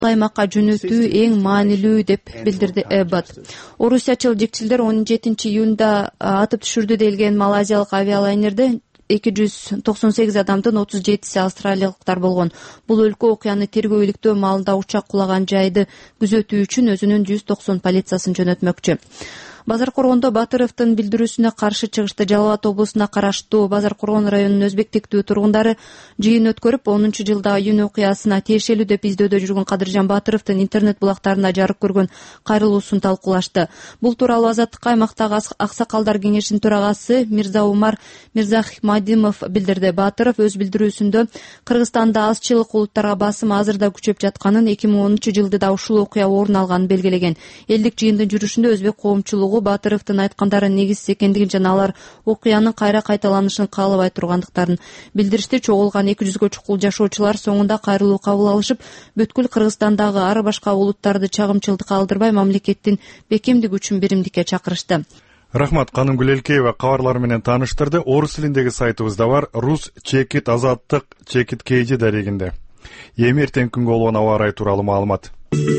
аймакка жөнөтүү эң маанилүү деп билдирди Эббот. Орусиячыл жекчилдер 17-июнда атып түшүрдү делген малайзиялык авиалайнерде 298 адамдын 37-си австралиялыктар болгон. Бул өлкө окуяны тергөө маалында учак кулаган жайды күзөтүү үчүн өзүнүн 190 полициясын жөнөтмөкчү. Базар Коргондо Батыровдун билдирүүсүнө каршы чыгышты. Жалал Абад облусуна караштуу Базар Коргон районунун өзбектиктүү тургундары жыйын өткөрүп, 10-жылдагы июнь окуясына тиешелүү деп издөдө жүргөн Кадыржан Батыровдун интернет булактарында жарык көргөн кайрылуусун талкуулашты. Бул тууралуу Азаттыкка аймактагы аксакалдар кеңешинин төрагасы Мирза Умар Мирзахмадимов билдирди. Батыров өз билдирүүсүндө Кыргызстанда азчылык улуттарга басым азырда күчөп жатканын, 2010 да ушул окуя орун алганын белгилеген. Элдик жыйындын жүрүшүндө өзбек коомчулугу Батыровдун айткандары негизсиз экендигин жана алар окуянын кайра кайталанышын каалабай тургандыктарын билдиришти. Чогулган 200гө чукул жашоочулар соңунда кайрылуу кабыл алышып, бүткүл Кыргызстандагы ар башка улуттарды чагымчылыкка алдырбай мамлекеттин бекемдиги үчүн биримдикке чакырышты. Рахмат, Канымгүл Элкеева кабарлар менен тааныштырды. Орус тилиндеги сайтыбызда бар. Рус чекит азаттык чекит KG дарегинде. Эми эртең күнгө болгон аба ырайы тууралуу маалымат.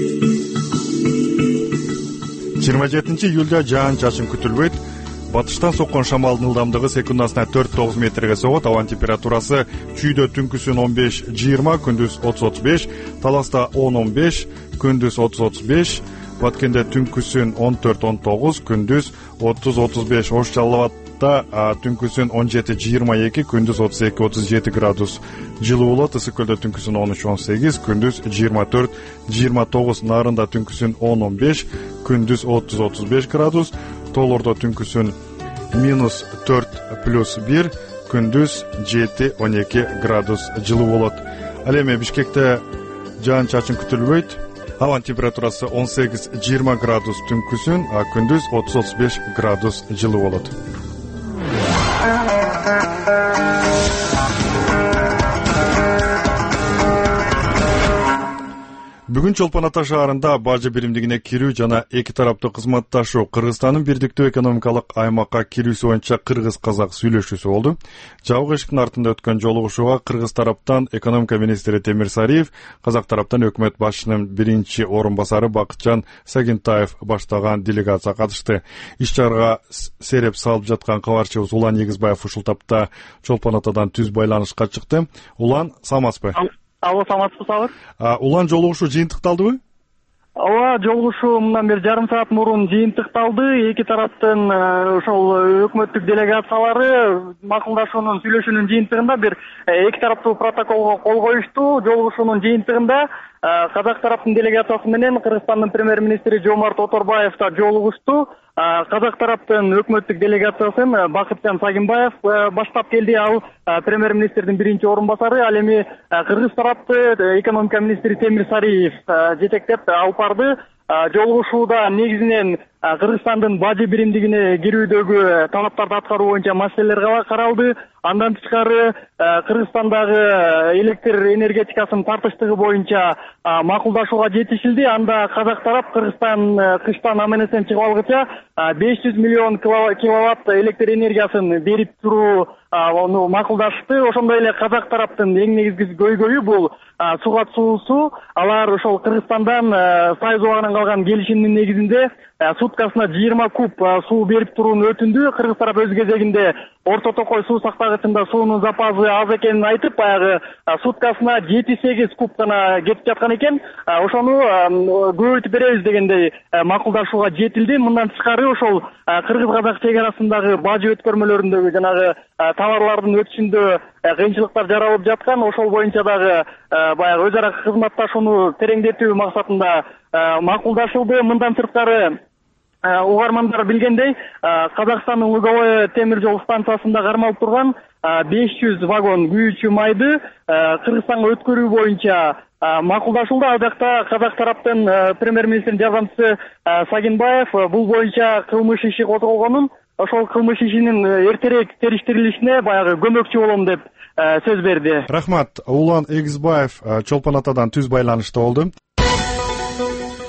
27 июлда жаан-чачын күтүлбөйт. Батыштан соккон шамалдын ылдамдыгы секундасына 4-9 метрге согот. Ауа температурасы чүйдө түнкүсүн 15-20, күндүз 30-35, таласта 10-15, күндүз 30-35, Баткенде түнкүсүн 14-19, күндүз 30-35, Ош Жалал Абадта түнкүсүн 17-22, күндүз 32-37 градус жылуу болот. Ысык көлдө түнкүсүн 13-18, күндүз 24-29, Нарында түнкүсүн 10-15, күндүз 30-35 градус, Тоолордо түнкүсүн -4+1, күндүз 7-12 градус жылуу болот. Ал эми Бишкекте жаан-чачын күтүлбөйт. Ауа температурасы 18-20 градус түнкүсүн, күндүз 30-35 градус жылуу болот. Бүгүн Чолпон Ата шаарында бажы биримдигине кирүү жана эки тараптуу кызматташуу Кыргызстандын бирдиктүү экономикалык аймакка кирүүсү боюнча кыргыз-казак сүйлөшүүсү болду. Жабык эшиктин артында өткөн жолугушууга кыргыз тараптан экономика министри Темир Сариев, казак тараптан өкмөт башчынын биринчи орун басары Бакытжан Сагентаев баштаган делегация катышты. Иш-чарага сереп салып жаткан кабарчыбыз Улан Егизбаев ушул тапта Чолпон Атадан түз байланышка чыкты. Улан, саламатсызбы? Алло, саламатсызбы, Сабыр? Улан, жолугушуу жыйынтыкталдыбы? Ооба, жолугушуу мындан бери жарым саат мурун жыйынтыкталды. Эки тараптын ошол өкмөттүк делегациялары макулдашуунун сүйлөшүүнүн жыйынтыгында бир эки тараптуу протоколго кол коюшту. Жолугушуунун жыйынтыгында казак тараптын делегациясы менен Кыргызстандын премьер-министри Жомарт Оторбаев да жолугушту. Казак тараптын өкмөттүк делегациясын Бакытжан Сагимбаев баштап келди. Ал премьер-министрдин биринчи орун басары. Ал эми кыргыз тарапты экономика министри Темир Сариев жетектеп алып барды. Жолугушууда негизинен Кыргызстандын бажы биримдигине кирүүдөгү талаптарды аткаруу боюнча маселелер каралды. Андан тышкары Кыргызстандагы электр энергетикасынын тартыштыгы боюнча макулдашууга жетишилди. Анда казак тарап Кыргызстан кыштан аман-эсен чыгып алгыча 500 миллион киловатт электр энергиясын берип туруу макулдашты. Ошондой эле казак тараптын эң негизги көйгөйү бул сугат суусу. Алар ошол Кыргызстандан Союз убагынан калган келишимдин негизинде суткасына 20 куб суу берип турууну өтүндү. Кыргыз тарап өз кезегинде Орто Токой суу сактагычында суунун запасы аз экенин айтып, баягы суткасына 7-8 куб гана кетип жаткан экен. Ошону көбөйтүп беребиз дегендей макулдашууга жетилди. Мындан тышкары ошол кыргыз-казак чек арасындагы бажы өткөрмөлөрүндөгү жанагы товарлардын өтүшүндө кыйынчылыктар жаралып жаткан. Ошол боюнча дагы баягы өз ара кызматташууну тереңдетүү максатында макулдашылды. Мындан сырткары угармандар билгендей, Казакстандын Луговой темир жол станциясында кармалып турган 500 вагон күйүүчү майды Кыргызстанга өткөрүү боюнча макулдашылды. Ал жакта казак тараптын премьер-министрдин жардамчысы Сагинбаев бул боюнча кылмыш иши козголгонун, ошол кылмыш ишинин эртерээк териштирилишине баягы көмөкчү болом деп сөз берди. Рахмат. Улан Егизбаев Чолпон Атадан түз байланышта болду.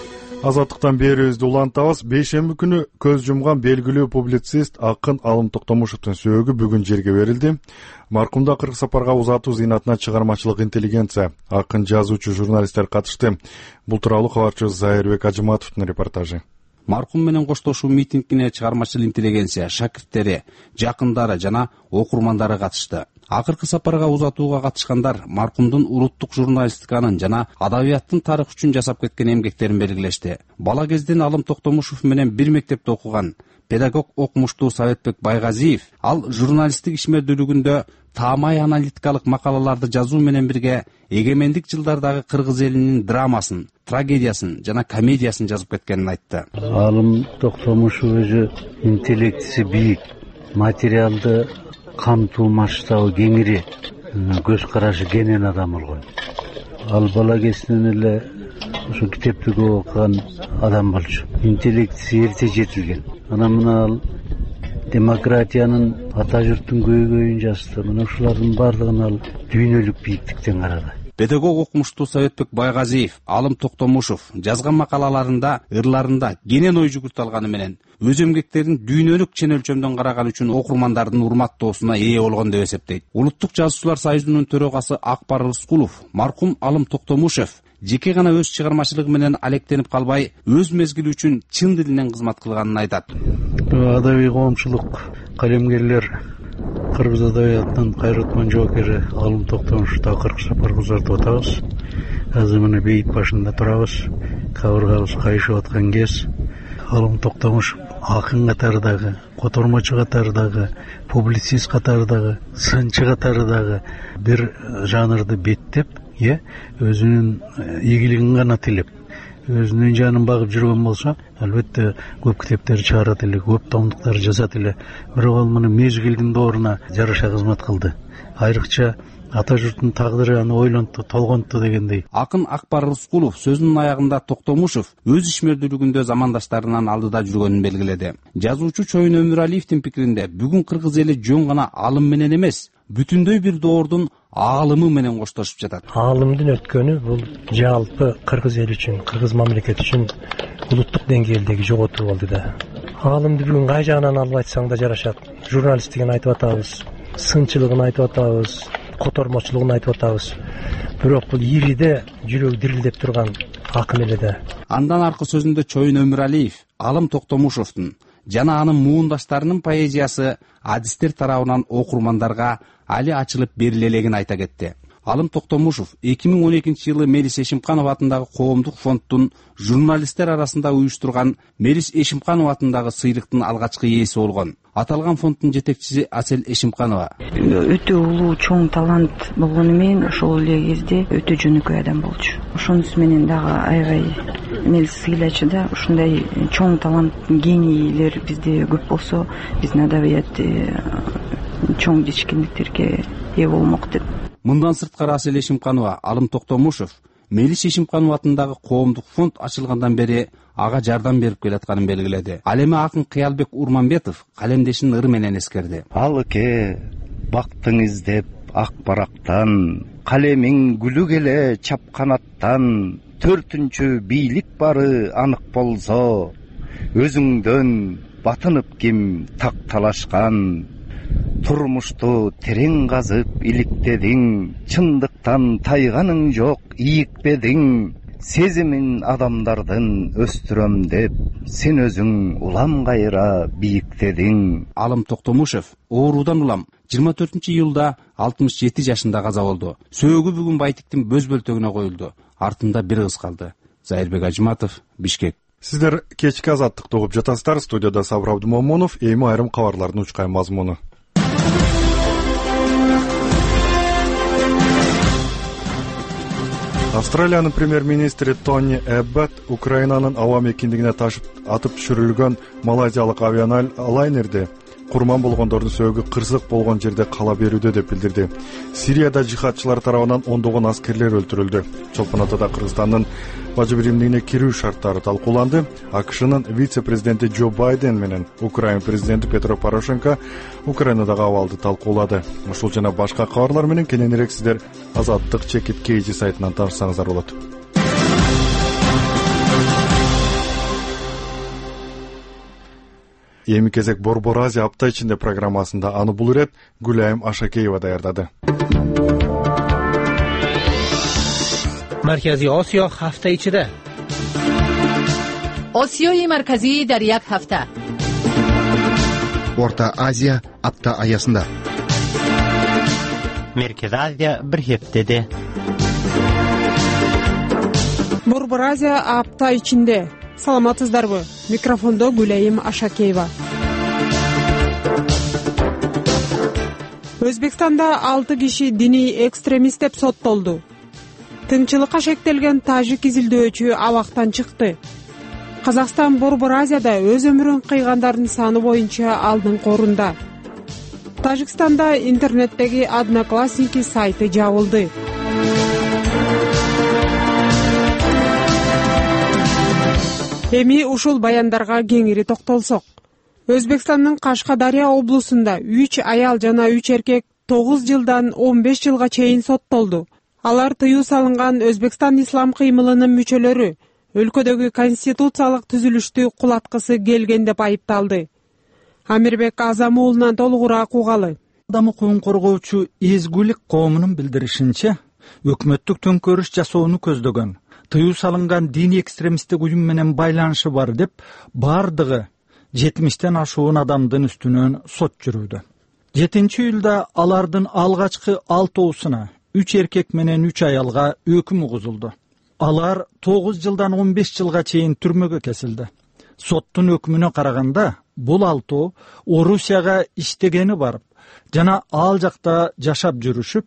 Азаттыктан берүүбүздү улантабыз. Бейшемби күнү көз жумган белгилүү публицист Акын Алым Токтомушевдун сөөгү бүгүн жерге берилди. Маркумду акыркы сапарга узатуу зыйнатына чыгармачылык интеллигенция, акын, жазуучу, журналисттер катышты. Бул тууралуу кабарчы Зайырбек Ажыматовдун репортажы. Маркум менен коштошуу митингине чыгармачыл интеллигенция, шакирттери, жакындары жана окурмандары катышты. Акыркы сапарга узатууга катышкандар маркумдун улуттук журналистиканын жана адабияттын тарых үчүн жасап кеткен эмгектерин белгилешти. Бала кезден Алым Токтомушев менен бир мектепте окуган педагог окумуштуу Советбек Байгазиев ал журналисттик ишмердүүлүгүндө таамай аналитикалык макалаларды жазуу менен бирге эгемендик жылдардагы кыргыз элинин драмасын, трагедиясын жана комедиясын жазып кеткенин айтты. Алым Токтомушев өзү интеллектиси бийик, материалды камтуу масштабы кеңири, көз карашы кенен адам болгон. Ал бала кезинен эле ошо китепти көп окуган адам болчу. Интеллектиси эрте жетилген. Мына ал демократиянын, ата журттун көйгөйүн жазды. Мына ушулардын бардыгын ал дүйнөлүк бийиктиктен карады. Педагог окумуштуу Советбек Байгазиев Алым Токтомушев жазган макалаларында, ырларында кенен ой жүгүртө алганы менен өз эмгектерин дүйнөлүк чен өлчөмдөн караган үчүн окурмандардын урматтоосуна ээ болгон деп эсептейт. Улуттук жазуучулар союзунун төрөгасы Акбар Рыскулов маркум Алым Токтомушев жеке гана өз чыгармачылыгы менен алектенип калбай, өз мезгили үчүн чын дилинен кызмат кылганын айтат. Адабий коомчулук, калемгерлер кыргыз адабиятынын кайрытман жоокери Алым Токтомушевду акыркы сапарга узатып атабыз. Азыр мына бейит башында турабыз. Кабыргабыз кайышып аткан кез. Алым Токтомушев акын катарындагы, котормочу катарындагы, публицист катарындагы, сынчы катарындагы бир жанрды беттеп, өзүнүн ийгилигин гана тилеп, өзүнүн жанын багып жүргөн болсо, албетте көп китептер чыгарат эле, көп томдуктар жазат эле. Бирок ал мына мезгилдин дооруна жараша кызмат кылды. Айрыкча ата журттун тагдыры аны ойлонту, толгонту дегендей. Акын Акбар Рыскулов сөзүнүн аягында Токтомушев өз ишмердүүлүгүндө замандаштарынан алдыда жүргөнүн белгиледи. Жазуучу Чоюн Өмүралиевдин пикиринде бүгүн кыргыз эли жөн гана алым менен эмес, бүтүндөй бир доордун аалымы менен коштошуп жатат. Аалымдын өткөнү бул жалпы кыргыз эли үчүн, кыргыз мамлекети үчүн улуттук деңгээлдеги жоготуу болду да. Аалымды бүгүн кай жагынан алып айтсаң да жарашат. Журналисттигин айтып атабыз, сынчылыгын айтып атабыз, котормочулугун айтып атабыз. Бирок бул ириде жүрөк дирилдеп турган акын эле да. Андан аркы сөзүндө Чоюн Өмүралиев Алым Токтомушевдун жана анын муундаштарынын поэзиясы адистер тарабынан окурмандарга али ачылып бериле элегин айта кетти. Алым Токтомушев 2012-жылы Мелис Эшимканов атындагы коомдук фонддун журналисттер арасында уюштурган Мелис Эшимканов атындагы сыйлыктын алгачкы ээси болгон. Аталган фонддун жетекчиси Асел Эшимканова. Өтө улуу чоң талант болгону менен ошол эле кезде өтө жөнөкөй адам болчу. Ошонусу менен дагы аябай Мелис сыйлачу да, ушундай чоң талант генийлер бизде көп болсо, биздин адабият чоң жетишкендиктерге ээ болмок деп. Мындан сырткары Асел Эшимканова Алым Токтомушев Мелис Эшимканов атындагы коомдук фонд ачылгандан бери ага жардам берип келатканын белгиледи. Ал эми акын Кыялбек Урманбетов калемдешинин ыры менен эскерди. Алыке бактың издеп ак барактан, калемиң гүлү келе чапканаттан, төртүнчү бийлик бары анык болсо, өзүңдөн батынып ким так талашкан, турмушту терең казып иликтедиң, чындыктан тайганың жок ийикпедиң, сезимин адамдардын өстүрөм деп, сен өзүң улам кайра бийиктедиң. Алым Токтомушев оорудан улам 24-июлда 67 жашында каза болду. Сөөгү бүгүн Байтиктин Бөз бөлтөгүнө коюлду. Артында бир кыз калды. Зайырбек Ажыматов, Бишкек. Сиздер кечки азаттыкты угуп жатасыздар. Студияда Сабыр Абдымомунов, эми айрым кабарлардын учкай мазмуну. Австралиянын премьер-министри Тони Эббот Украинанын аба мекендигине атып түшүрүлгөн малайзиялык авиалайнерди курман болгондордун сөөгү кырсык болгон жерде кала берүүдө деп билдирди. Сирияда жихадчылар тарабынан ондогон аскерлер өлтүрүлдү. Чолпон Атада Кыргызстандын бажы биримдигине кирүү шарттары талкууланды. АКШнын вице-президенти Джо Байден менен Украина президенти Петро Порошенко Украинадагы абалды талкуулады. Ушул жана башка кабарлар менен кененирээк сиздер Азаттык чекит KG сайтынан таанышсаңыздар болот. Эми кезек Борбор Азия апта ичинде программасында аны бул ирет Гүлайым Ашакеева даярдады. Markaziy Osiyo hafta ichida. Osiyoyi markaziy dar yak hafta. Orta Азия апта аясында. Merkez Азия bir heftede. Борбор Азия апта ичинде. Саламатсыздарбы? Микрофондо Гүлайым Ашакеева. Өзбекстанда 6 киши диний экстремист деп соттолду. Тынчылыкка шектелген тажик изилдөөчү абактан чыкты. Казакстан Борбор Азияда өз өмүрүн кыйгандардын саны боюнча алдыңкы орунда. Тажикстанда интернеттеги Одноклассники сайты жабылды. Эми ушул баяндарга кеңири токтолсок. Өзбекстандын Кашкадария облусунда 3 аял жана 3 эркек 9 жылдан 15 жылга чейин соттолду. Алар тыюу салынган Өзбекстан ислам кыймылынын мүчөлөрү өлкөдөгү конституциялык түзүлүштү кулаткысы келген деп айыпталды. Амирбек Азам уулунан толугураак угалы. Адам укугун коргоочу Эзгүлүк коомунун билдиришинче, өкмөттүк төңкөрүш жасоону көздөгөн тыюу салынган диний экстремисттик уюм менен байланышы бар деп бардыгы 70тен ашуун адамдын үстүнөн сот жүрүүдө. 7-июлда алардын алгачкы 6-оосуна 3 эркек менен 3 аялга өкүм угузулду. Алар 9 жылдан 15 жылга чейин түрмөгө кесилди. Соттун өкүмүнө караганда, бул 6 Орусияга иштегени барып, жана ал жакта жашап жүрүшүп,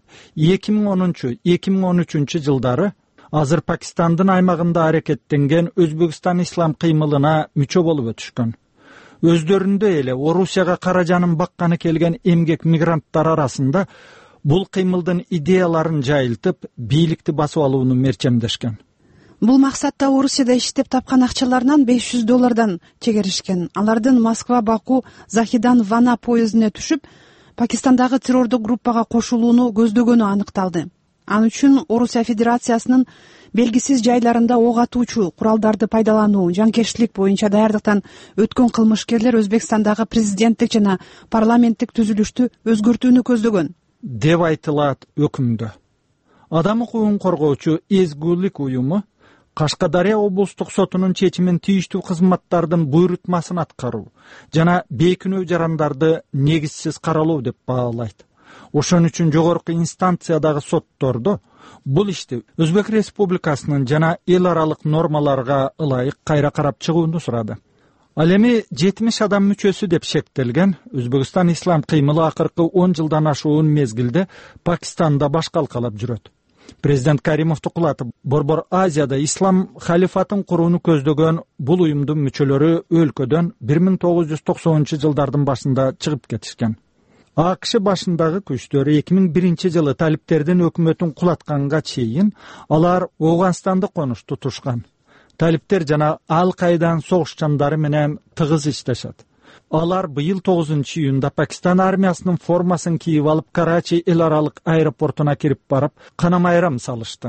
2010-2013 жылдары азыр Пакистандын аймагында аракеттенген Өзбекстан ислам кыймылына мүчө болуп өтүшкөн. Өздөрүндө эле Орусияга кара жанын бакканы келген эмгек мигранттар арасында бул кыймылдын идеяларын жайылтып, бийликти басып алууну мерчемдешкен. Бул максатта Орусияда иштеп тапкан акчаларынан $500 чегеришкен. Алардын Москва-Баку Захидан-Вана поездине түшүп, Пакистандагы террордук группага кошулууну көздөгөнү аныкталды. Ал үчүн Орусия Федерациясынын белгисиз жайларында ок атуучу куралдарды пайдалануу, жанкештилик боюнча даярдыктан өткөн кылмышкерлер Өзбекстандагы президенттик жана парламенттик түзүлүштү өзгөртүүнү көздөгөн деп айтылат өкүмдө. Адам укугун коргоочу Эзгүлүк уюму Кашкадария облустук сотунун чечимин тийиштүү кызматтардын буйрутмасын аткаруу жана бейкүнөө жарандарды негизсиз каралоо деп баалайт. Ошон үчүн жогорку инстанциядагы соттордо бул ишти Өзбек Республикасынын жана эл аралык нормаларга ылайык кайра карап чыгууну сурады. Ал эми 70 адам мүчөсү деп шектелген Өзбекстан ислам кыймылы акыркы 10 жылдан ашуун мезгилде Пакистанда баш калкалап жүрөт. Президент Каримовду кулатып, Борбор Азияда ислам халифатын курууну көздөгөн бул уюмдун мүчөлөрү өлкөдөн 1990 жылдардын башында чыгып кетишкен. АКШ башындагы күчтөр 2001 жылы талиптердин өкмөтүн кулатканга чейин алар Ооганстанды конуш тутушкан. Талиптер жана Ал-Кайдан согушчандары менен тыгыз иштешет. Алар быйыл 9-июнда Пакистан армиясынын формасын кийип алып Карачи эл аралык аэропортуна кирип барып, кана майрам салышты.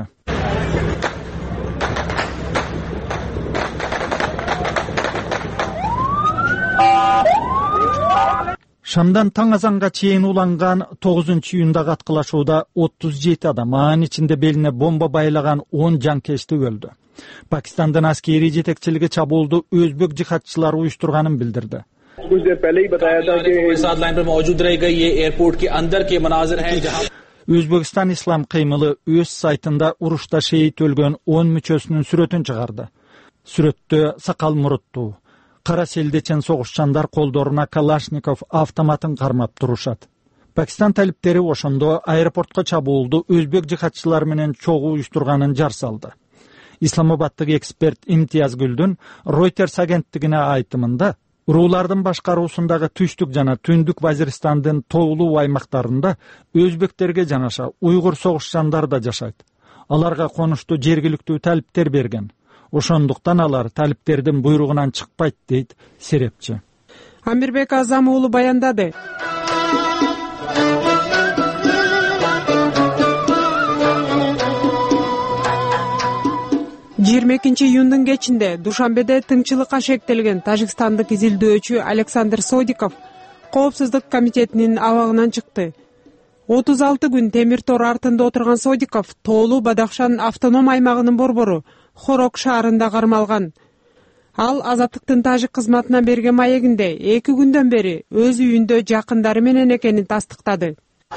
Шамдан таң азанга чейин уланган 9-июндагы аткылашууда 37 адам, анын ичинде белине бомба байлаган 10 жанкешти өлдү. Пакистандын аскери жетекчилиги чабуулду өзбек жихадчылары уюштурганын билдирди. Өзбекстан ислам кыймылы өз сайтында урушта шейит өлгөн 10 мүчөсүнүн сүрөтүн чыгарды. Сүрөттө сакал муруттуу, кара селдечен согушчандар колдоруна Калашников автоматын кармап турушат. Пакистан талиптери ошондо аэропортко чабуулду өзбек жихадчылары менен чогуу уюштурганын жар салды. Исламабадтык эксперт Имтияз Гүлдүн Reuters агенттигине айтымында, уруулардын башкаруусундагы түштүк жана түндүк Вазиристандын тоолуу аймактарында өзбектерге жанаша уйгур согушчандар да жашайт. Аларга конушту жергиликтүү талиптер берген. Ошондуктан алар талиптердин буйругунан чыкпайт дейт серепчи. Амирбек Азам уулу баяндады. 22-июндун кечинде Душанбеде тыңчылыкка шектелген тажикстандык изилдөөчү Александр Содиков Коопсуздук комитетинин абагынан чыкты. 36 күн темир тор артында отурган Содиков Тоолу Бадахшан автоном аймагынын борбору Хорок шаарында кармалган. Ал азаттыктын тажик кызматына берген маегинде 2 күндөн бери өз үйүндө жакындары менен экенин тастыктады.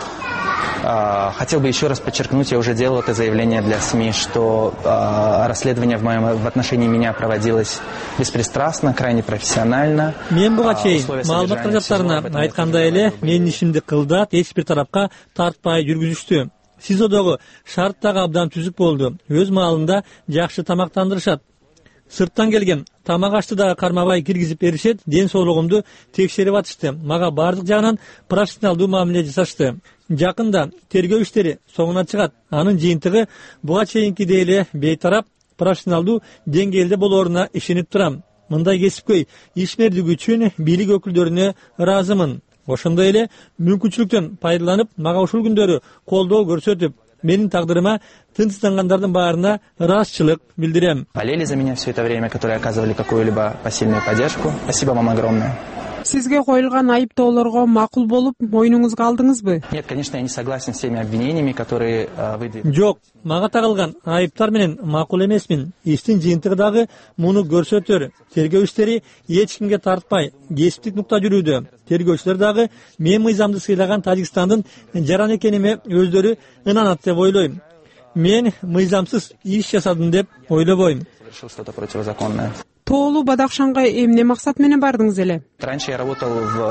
Хотел бы еще раз подчеркнуть, я уже делал это заявление для СМИ, что расследование в отношении меня проводилось беспристрастно, крайне профессионально. Мен буга чейин маалымат каражаттарына айткандай эле менин ишимди кылдат эч бир тарапка тартпай жүргүзүштү. СИЗОдогу шарт дагы абдан түзүк болду. Өз маалында жакшы тамактандырышат. Сырттан келген тамак ашты дагы кармабай киргизип беришет, ден соолугумду текшерип атышты. Мага бардык жагынан профессионалдуу мамиле жасашты. Жакында тергөө иштери соңуна чыгат. Анын жыйынтыгы буга чейинкидей эле бейтарап профессионалдуу деңгээлде болооруна ишенип турам. Мындай кесипкөй ишмердиги үчүн бийлик өкүлдөрүнө ыраазымын. Ошондой эле мүмкүнчүлүктөн пайдаланып, мага ушул күндөрү колдоо көрсөтүп, менин тагдырыма тынчсыздангандардын баарына ыраазычылык билдирем. Болели за меня все это время, которые оказывали какую-либо посильную поддержку. Спасибо вам огромное. Сизге коюлган айыптоолорго макул болуп, мойнуңузга алдыңызбы? Нет, конечно, я не согласен с теми обвинениями, которые выдвинули. Жок, мага тагылган айыптар менен макул эмесмин. Иштин жыйынтыгы дагы муну көрсөтөр. Тергөө иштери эч кимге тартпай, кесиптик нукта жүрүүдө. Тергөөчүлөр дагы мен мыйзамды сыйлаган Тажикстандын жаран экениме өздөрү ынанат деп ойлойм. Мен мыйзамсыз иш жасадым деп ойлобойм. Совершил что-то противозаконное. Тоолу Бадахшанга эмне максат менен бардыңыз эле? Раньше я работал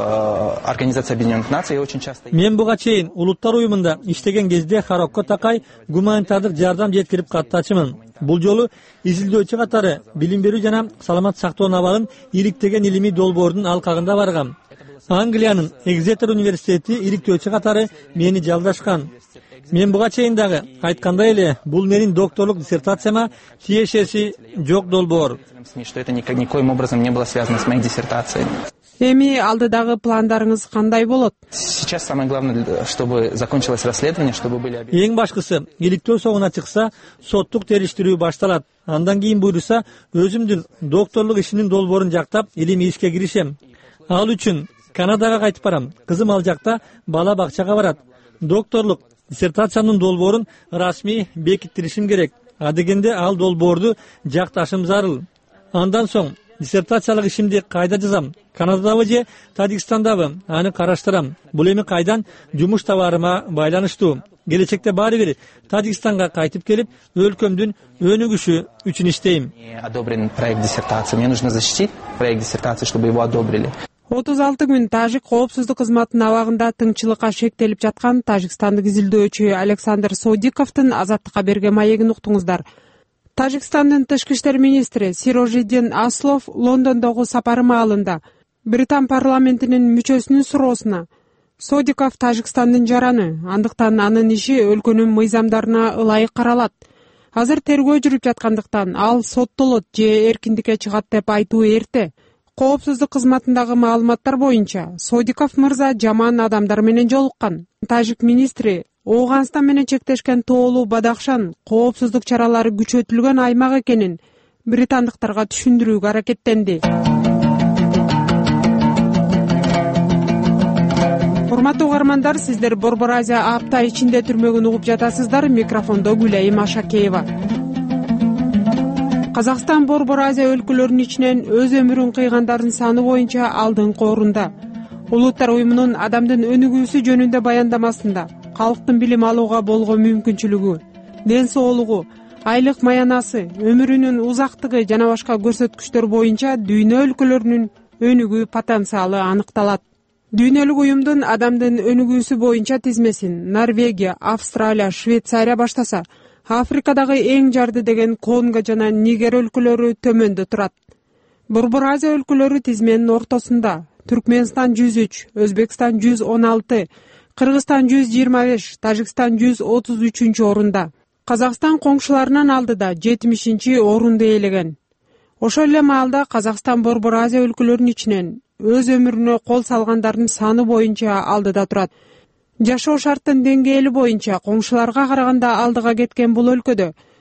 в Организации Объединенных Наций, я очень часто... Мен буга чейин Улуттар уюмунда иштеген кезде Харокко такай гуманитардык жардам жеткирип каттачымын. Бул жолу изилдөөчү катары билим берүү жана саламат сактоо абалын иликтеген илимий долбоордун алкагында баргам. Англиянын Экзетер университети иликтөөчү катары мени жалдашкан. Мен буга чейин дагы айткандай эле, бул менин докторлук диссертацияма тиешеси жок долбоор. Что это никоим образом не было связано с моей диссертацией. Эми алдыдагы пландарыңыз кандай болот? Сейчас самое главное, чтобы закончилось расследование, чтобы были... Эң башкысы, иликтөө соңуна чыкса, соттук териштирүү башталат. Андан кийин буйруса, өзүмдүн докторлук ишинин долбоорун жактап, илимий ишке киришем. Ал үчүн Канадага кайтып барам. Кызым ал жакта бала бакчага барат. Докторлук диссертациянын долбоорун расмий бекиттиришим керек. Адегенде ал долбоорду жакташым зарыл. Андан соң диссертациялык ишимди кайда жазам? Канададабы же Тажикстандабы? Аны караштырам. Бул эми кайдан жумуш табарыма байланыштуу. Келечекте баары бир Тажикстанга кайтып келип, өлкөмдүн өнүгүшү үчүн иштейм. Одобрен проект диссертации. Мне нужно защитить проект диссертации, чтобы его одобрили. 36 күн Тажик коопсуздук кызматынын абагында тыңчылыкка шектелип жаткан тажикстандык изилдөөчү Александр Содиковдун азаттыкка берген маегин уктуңуздар. Тажикстандын тышкы иштер министри Сирожиддин Аслов Лондондогу сапары маалында Британ парламентинин мүчөсүнүн суроосуна Содиков Тажикстандын жараны, андыктан анын иши өлкөнүн мыйзамдарына ылайык каралат. Азыр тергөө жүрүп жаткандыктан ал соттолот же эркиндикке чыгат деп айтуу эрте. Коопсуздук кызматындагы маалыматтар боюнча Содиков мырза жаман адамдар менен жолуккан. Тажик министри Ооганстан менен чектешкен Тоолу Бадахшан коопсуздук чаралары күчөтүлгөн аймак экенин британдыктарга түшүндүрүүгө аракеттенди. Урматтуу угармандар, сиздер Борбор Азия апта ичинде түрмөгүн угуп жатасыздар. Микрофондо Гүлайым Ашакеева. Казакстан Борбор Азия өлкөлөрүнүн ичинен өз өмүрүн кыйгандардын саны боюнча алдыңкы орунда. Улуттар уюмунун адамдын өнүгүүсү жөнүндө баяндамасында калктын билим алууга болгон мүмкүнчүлүгү, ден соолугу, айлык маянасы, өмүрүнүн узактыгы жана башка көрсөткүчтөр боюнча дүйнө өлкөлөрүнүн өнүгүү потенциалы аныкталат. Дүйнөлүк уюмдун адамдын өнүгүүсү боюнча тизмесин Норвегия, Австралия, Швейцария баштаса, Африкадагы эң жарды деген Конго жана Нигер өлкөлөрү төмөндө турат. Борбор Азия өлкөлөрү тизменин ортосунда. Түркменстан 103, Өзбекстан 116, Кыргызстан 125, Тажикстан 133 орунда. Казакстан коңшуларынан алдыда 70 орунду ээлеген. Ошол эле маалда Казакстан Борбор Азия өлкөлөрүнүн ичинен өз өмүрүнө кол салгандардын саны боюнча алдыда турат. Жашоо шарттын деңгээли боюнча коңшуларга караганда алдыга кеткен бул өлкөдө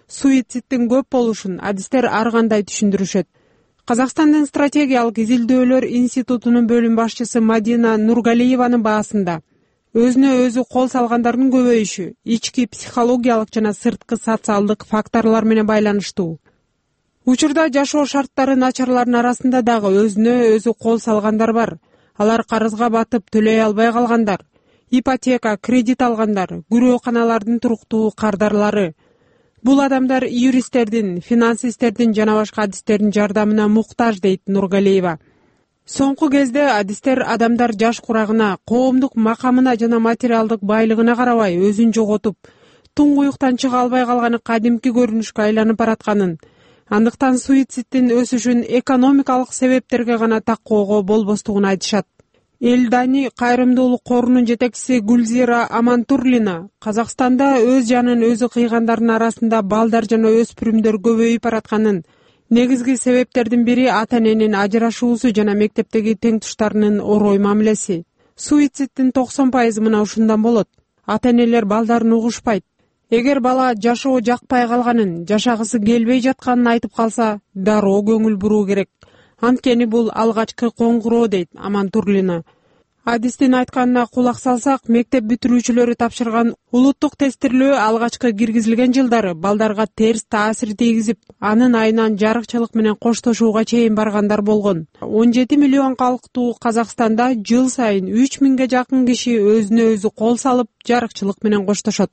суицидтин көп болушун адистер ар кандай түшүндүрүшөт. Казакстандын стратегиялык изилдөөлөр институтунун бөлүм башчысы Мадина Нургалиеванын баасында өзүнө өзү кол салгандардын көбөйүшү ички психологиялык жана сырткы социалдык факторлор менен байланыштуу. Учурда жашоо шарттары начарлардын арасында дагы өзүнө өзү кол салгандар бар. Алар карызга батып төлөй албай калгандар, ипотека, кредит алгандар, күрөөканалардын туруктуу кардарлары. Бул адамдар юристтердин, финансисттердин жана башка адистердин жардамына муктаж, дейт Нургалиева. Соңку кезде адистер адамдар жаш курагына, коомдук макамына жана материалдык байлыгына карабай өзүн жоготуп, туңгуюктан чыга албай калганы кадимки көрүнүшкө айланып баратканын, андыктан суицидтин өсүшүн экономикалык себептерге гана такоого болбостугун айтышат. Элдани кайрымдуулук корунун жетекчиси Гүлзира Амантурлина Казакстанда өз жанын өзү кыйгандардын арасында балдар жана өспүрүмдөр көбөйүп баратканын, негизги себептердин бири ата-эненин ажырашуусу жана мектептеги тең туштарынын орой мамилеси. Суицидтин 90% мына ушундан болот. Ата-энелер балдарын угушпайт. Эгер бала жашоо жакпай калганын, жашагысы келбей жатканын айтып калса, дароо көңүл буруу керек. Анткени бул алгачкы коңгуроо, дейт Амантурлина. Адистин айтканына кулак салсак, мектеп бүтүрүүчүлөрү тапшырган улуттук тестирлөө алгачкы киргизилген жылдары балдарга терс таасир тийгизип, анын айынан жарыкчылык менен коштошууга чейин баргандар болгон. 17 миллион калктуу Казакстанда жыл сайын 3000ге жакын киши өзүнө өзү кол салып, жарыкчылык менен коштошот.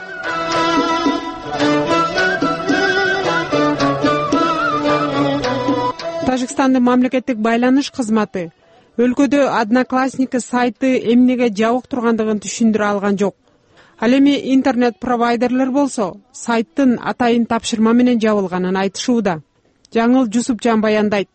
Тажикстандын мамлекеттик байланыш кызматы өлкөдө Одноклассники сайты эмнеге жабык тургандыгын түшүндүрө алган жок. Ал эми интернет-провайдерлер болсо, сайттын атайын тапшырма менен жабылганын айтышууда. Жаңыл Жусупжан баяндайт.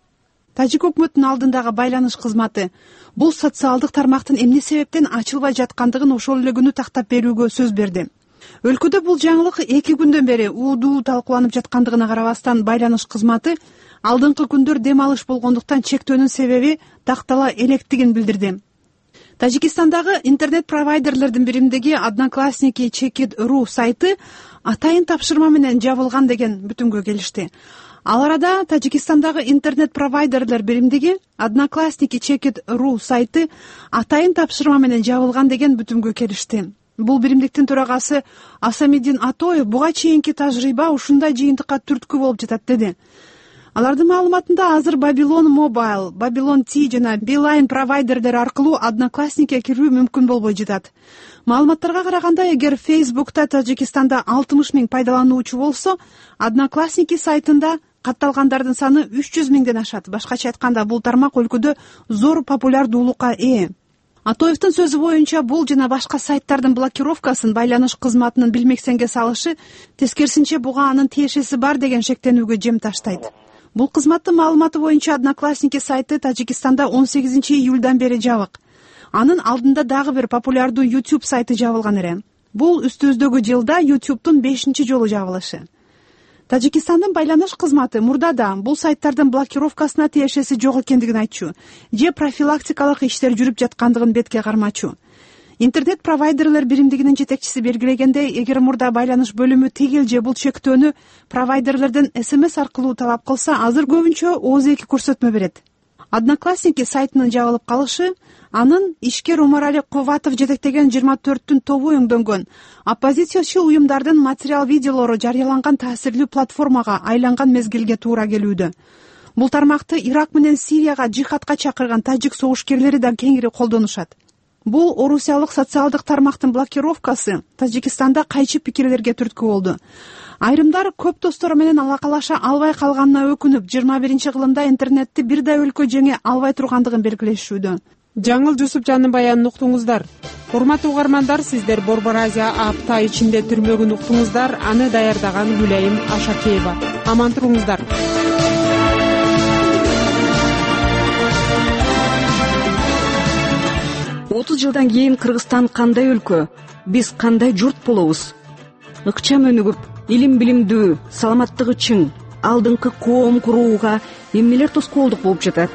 Тажик өкмөтүнүн алдындагы байланыш кызматы бул социалдык тармактын эмне себептен ачылбай жаткандыгын ошол эле күнү тактап берүүгө сөз берди. Өлкөдө бул жаңылык 2 күндөн бери уудуу талкууланып жаткандыгына карабастан байланыш кызматы алдыңкы күндөр дем алыш болгондуктан чектөөнүн себеби тактала электигин билдирди. Тажикстандагы интернет-провайдерлердин биримдиги Одноклассники Checkit.ru сайты атайын тапшырма менен жабылган деген бүтүнгө келишти. Ал арада Тажикстандагы интернет-провайдерлер биримдиги Одноклассники Checkit.ru сайты атайын тапшырма менен жабылган деген бүтүнгө келишти. Бул биримдиктин төрагасы Асамиддин Атоев буга чейинки тажрыйба ушундай жыйынтыкка түрткү болуп жатат деди. Алардын маалыматында азыр Babylon Mobile, Babylon T жана Beeline провайдерлери аркылуу Одноклассникке кирүү мүмкүн болбой жатат. Маалыматтарга караганда, эгер Facebook'та Тажикстанда 60 000 пайдалануучу болсо, Одноклассники сайтында катталгандардын саны 300 000ден ашат. Башкача айтканда, бул тармак өлкөдө зор популярдуулукка ээ. Атоевдин сөзү боюнча, бул жана башка сайттардын блокировкасын байланыш кызматынын билмексенге салышы, тескерисинче буга анын тиешеси бар деген шектенүүгө жем таштайт. Бул кызматтын маалыматы боюнча Одноклассники сайты Тажикстанда 18 июлдан бери жабык. Анын алдында дагы бир популярдуу YouTube сайты жабылган эле. Бул үстүбүздөгү жылда YouTube'дун 5-чи жолу жабылышы. Тажикстандын байланыш кызматы мурдада бул сайттардын блокировкасына тиешеси жок экендигин айтчу, же профилактикалык иштер жүрүп жаткандыгын бетке кармачу. Интернет-провайдерлер биримдигинин жетекчиси белгилегендей, эгер мурда байланыш бөлүмү тигил же бул чектөөнү провайдерлерден SMS аркылуу талап кылса, азыр көбүнчө ооз-эки көрсөтмө берет. Одноклассники сайтынын жабылып калышы анын ишкер Умарали Кубатов жетектеген 24-түн тобу өңдөнгөн оппозициячыл уюмдардын материал видеолору жарыяланган таасирлүү платформага айланган мезгилге туура келүүдө. Бул тармакты Ирак менен Сирияга жихадка чакырган тажик согушкерлери да кеңири колдонушат. Бул орусиялык социалдык тармактын блокировкасы Тажикстанда кайчы пикирлерге түрткү болду. Айрымдар көп достору менен алакалаша албай калганына өкүнүп, 21-кылымда интернетти бир да өлкө жеңе албай тургандыгын белгилешүүдө. Жаңыл Жусупжандын баянын уктуңуздар. Урматтуу угармандар, сиздер Борбор Азия апта ичинде түрмөгүн уктуңуздар. Аны даярдаган Гүлайым Ашакеева. Аман туруңуздар. 30 жылдан кийин Кыргызстан кандай өлкө, биз кандай журт болобуз? Ыкчам өнүгүп, илим билимдүү, саламаттыгы чың, алдыңкы коом курууга эмнелер тоскоолдук болуп жатат?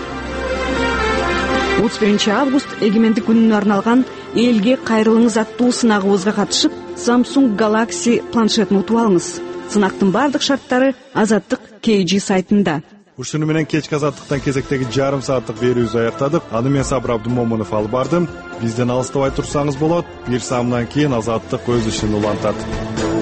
31 август эгемендик күнүнө арналган элге кайрылыңыз аттуу сынагыбызга катышып, Samsung Galaxy планшетін утуп алыңыз. Сынактын бардык шарттары Азаттык KG сайтында. Ушуну менен кечки Азаттыктан кезектеги жарым сааттык берүүбүздү аяктадык. Аны мен Сабыр Абдымомунов алып бардым. Бизден алыстабай турсаңыз болот. Бир саамдан кийин Азаттык өз ишин улантат.